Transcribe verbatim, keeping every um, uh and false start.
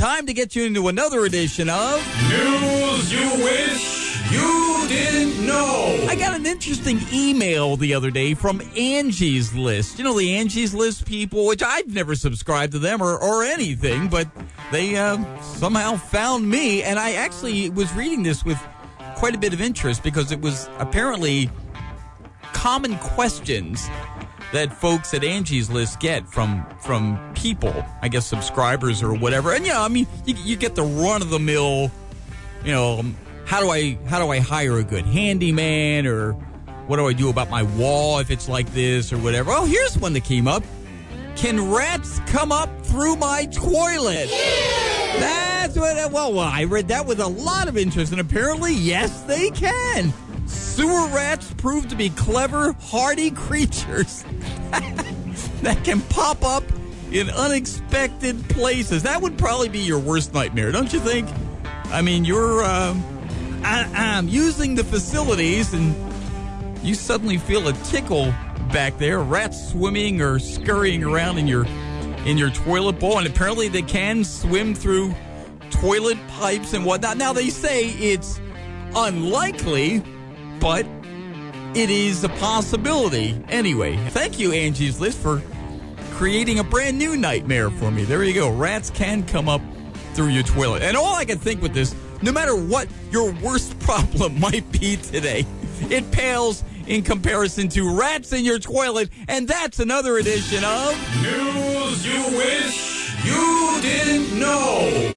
time to get you into another edition of News You Wish You Didn't Know. I got an interesting email the other day from Angie's List. You know, the Angie's List people, which I've never subscribed to them or, or anything, but they uh, somehow found me, and I actually was reading this with quite a bit of interest because it was apparently common questions that folks at Angie's List get from from people, I guess subscribers or whatever. And yeah, I mean, you, you get the run-of-the-mill, you know, how do I how do I hire a good handyman, or what do I do about my wall if it's like this or whatever. Oh, here's one that came up. Can rats come up through my toilet? Yeah! That's what, well, well, I read that with a lot of interest, and apparently, yes, they can. Sewer rats prove to be clever, hardy creatures that can pop up in unexpected places. That would probably be your worst nightmare, don't you think? I mean, you're uh, I, I'm using the facilities, and you suddenly feel a tickle back there. Rats swimming or scurrying around in your in your toilet bowl, and apparently they can swim through toilet pipes and whatnot. Now, they say it's unlikely, but it is a possibility. Anyway, thank you, Angie's List, for creating a brand new nightmare for me. There you go. Rats can come up through your toilet. And all I can think with this, no matter what your worst problem might be today, it pales in comparison to rats in your toilet. And that's another edition of News You Wish You Didn't Know.